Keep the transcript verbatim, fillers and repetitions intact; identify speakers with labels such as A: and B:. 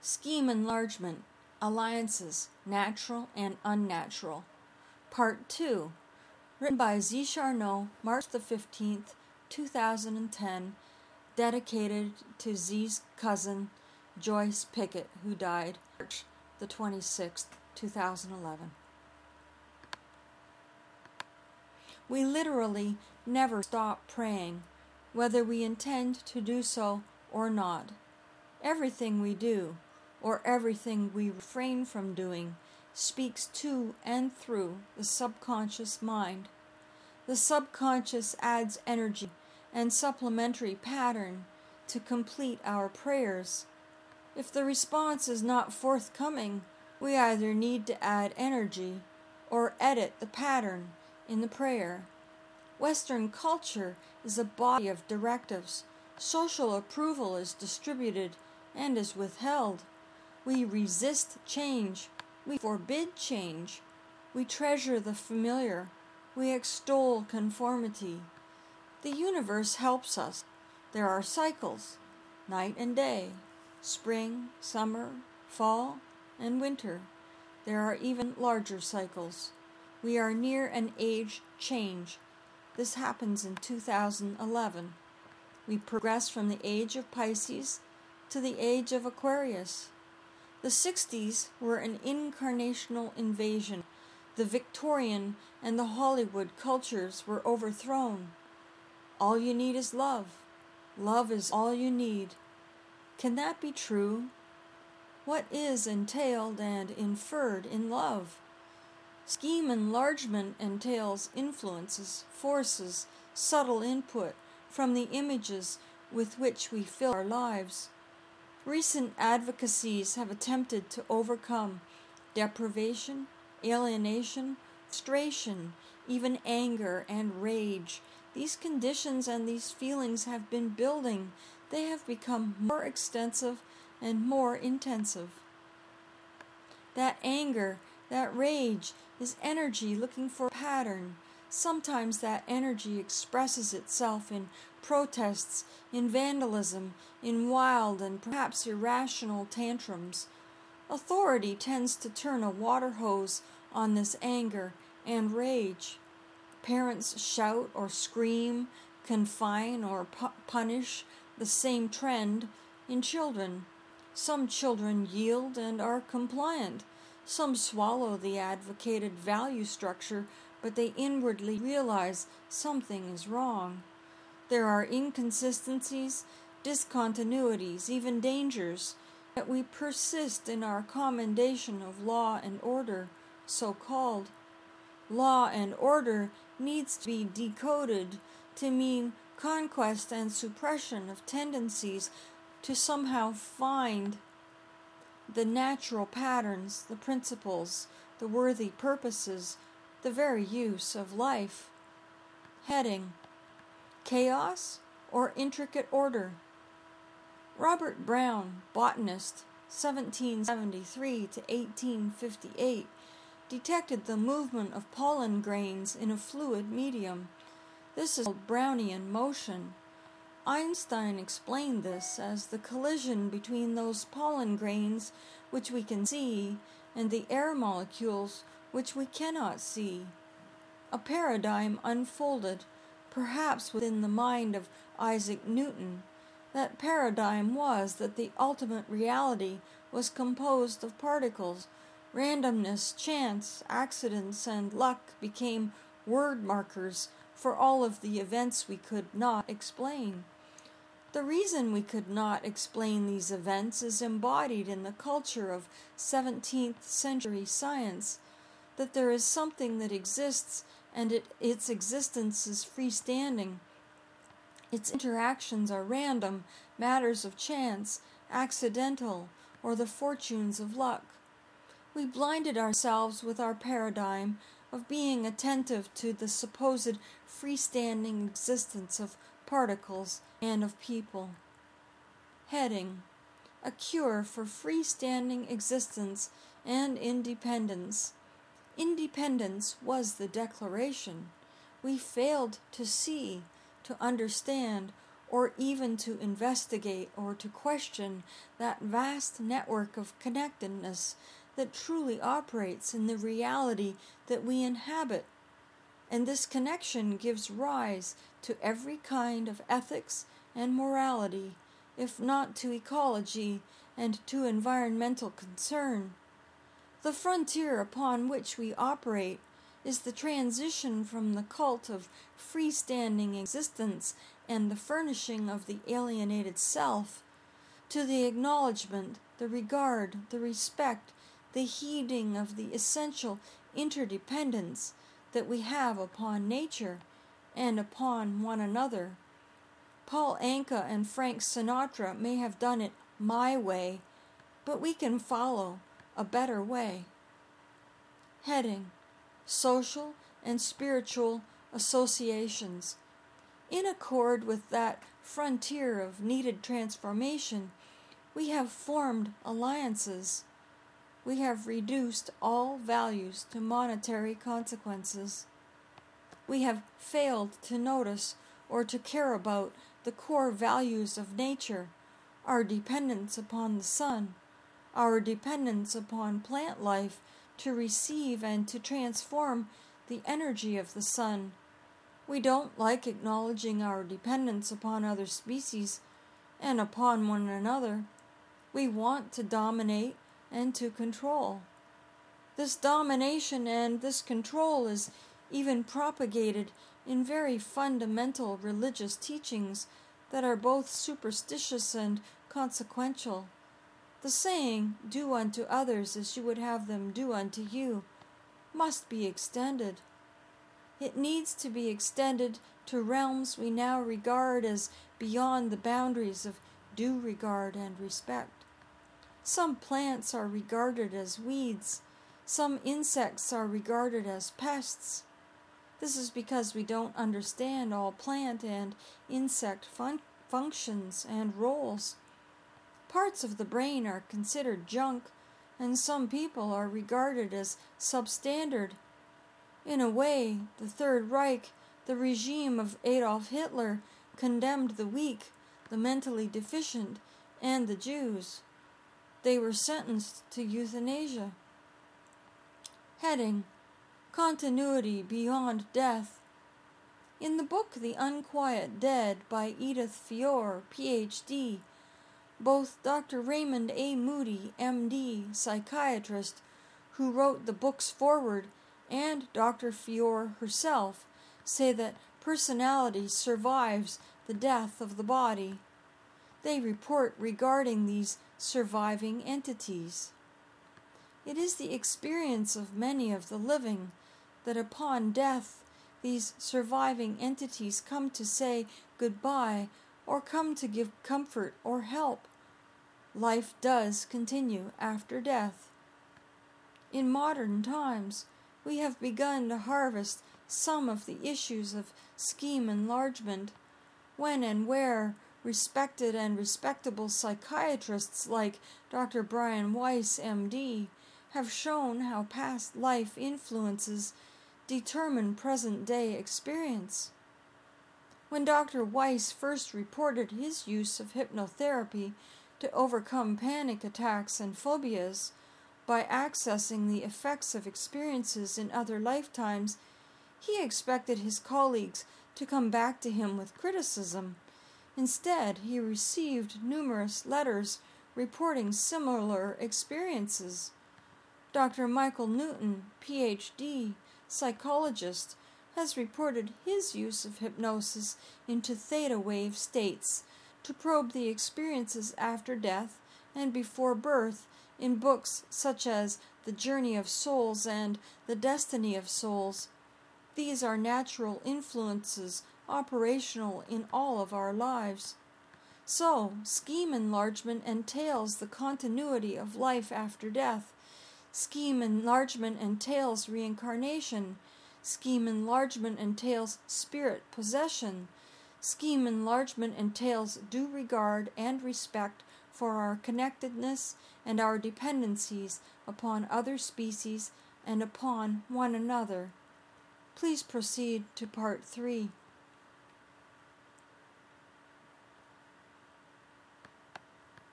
A: Scheme enlargement, alliances, natural and unnatural. Part two, written by Z. Charnow, March the fifteenth, two thousand ten, dedicated to Z's cousin, Joyce Pickett, who died March the twenty-sixth, two thousand eleven. We literally never stop praying, whether we intend to do so or not. Everything we do, or everything we refrain from doing, speaks to and through the subconscious mind. The subconscious adds energy and supplementary pattern to complete our prayers. If the response is not forthcoming, we either need to add energy or edit the pattern in the prayer. Western culture is a body of directives. Social approval is distributed and is withheld. We resist change. We forbid change. We treasure the familiar. We extol conformity. The universe helps us. There are cycles, night and day, spring, summer, fall, and winter. There are even larger cycles. We are near an age change. This happens in two thousand eleven. We progress from the age of Pisces to the age of Aquarius. The sixties were an incarnational invasion. The Victorian and the Hollywood cultures were overthrown. All you need is love. Love is all you need. Can that be true? What is entailed and inferred in love? Scheme enlargement entails influences, forces, subtle input from the images with which we fill our lives. Recent advocacies have attempted to overcome deprivation, alienation, frustration, even anger and rage. These conditions and these feelings have been building. They have become more extensive and more intensive. That anger, that rage, is energy looking for a pattern. Sometimes that energy expresses itself in protests, in vandalism, in wild and perhaps irrational tantrums. Authority tends to turn a water hose on this anger and rage. Parents shout or scream, confine or pu- punish, the same trend in children. Some children yield and are compliant. Some swallow the advocated value structure, but they inwardly realize something is wrong. There are inconsistencies, discontinuities, even dangers, yet we persist in our commendation of law and order, so-called. Law and order needs to be decoded to mean conquest and suppression of tendencies to somehow find the natural patterns, the principles, the worthy purposes, the very use of life. Heading: Chaos or Intricate Order? Robert Brown, botanist, seventeen seventy-three to eighteen fifty-eight, detected the movement of pollen grains in a fluid medium. This is called Brownian motion. Einstein explained this as the collision between those pollen grains which we can see and the air molecules which we cannot see. A paradigm unfolded, perhaps within the mind of Isaac Newton. That paradigm was that the ultimate reality was composed of particles. Randomness, chance, accidents, and luck became word markers for all of the events we could not explain. The reason we could not explain these events is embodied in the culture of seventeenth century science, that there is something that exists and it, its existence is freestanding. Its interactions are random, matters of chance, accidental, or the fortunes of luck. We blinded ourselves with our paradigm of being attentive to the supposed freestanding existence of particles and of people. Heading: A cure for freestanding existence and independence. Independence was the declaration. We failed to see, to understand, or even to investigate or to question that vast network of connectedness that truly operates in the reality that we inhabit. And this connection gives rise to every kind of ethics and morality, if not to ecology and to environmental concern. The frontier upon which we operate is the transition from the cult of freestanding existence and the furnishing of the alienated self to the acknowledgement, the regard, the respect, the heeding of the essential interdependence that we have upon nature and upon one another. Paul Anka and Frank Sinatra may have done it my way, but we can follow a better way. Heading: Social and Spiritual Associations. In accord with that frontier of needed transformation, we have formed alliances. We have reduced all values to monetary consequences. We have failed to notice or to care about the core values of nature, our dependence upon the sun, our dependence upon plant life to receive and to transform the energy of the sun. We don't like acknowledging our dependence upon other species and upon one another. We want to dominate and to control. This domination and this control is even propagated in very fundamental religious teachings that are both superstitious and consequential. The saying, "Do unto others as you would have them do unto you," must be extended. It needs to be extended to realms we now regard as beyond the boundaries of due regard and respect. Some plants are regarded as weeds. Some insects are regarded as pests. This is because we don't understand all plant and insect fun- functions and roles. Parts of the brain are considered junk, and some people are regarded as substandard. In a way, the Third Reich, the regime of Adolf Hitler, condemned the weak, the mentally deficient, and the Jews. They were sentenced to euthanasia. Heading: Continuity Beyond Death. In the book The Unquiet Dead by Edith Fiore, P H D, both Doctor Raymond A. Moody, M D, psychiatrist, who wrote the book's foreword, and Doctor Fiore herself say that personality survives the death of the body. They report regarding these surviving entities: it is the experience of many of the living that upon death these surviving entities come to say goodbye or come to give comfort or help. Life does continue after death. In modern times, we have begun to harvest some of the issues of scheme enlargement, when and where respected and respectable psychiatrists like Doctor Brian Weiss, M D, have shown how past life influences determine present-day experience. When Doctor Weiss first reported his use of hypnotherapy to overcome panic attacks and phobias by accessing the effects of experiences in other lifetimes, he expected his colleagues to come back to him with criticism. Instead, he received numerous letters reporting similar experiences. Doctor Michael Newton, P H D, psychologist, has reported his use of hypnosis into theta wave states to probe the experiences after death and before birth in books such as The Journey of Souls and The Destiny of Souls. These are natural influences operational in all of our lives. So, scheme enlargement entails the continuity of life after death. Scheme enlargement entails reincarnation. Scheme enlargement entails spirit possession. Scheme enlargement entails due regard and respect for our connectedness and our dependencies upon other species and upon one another. Please proceed to Part three.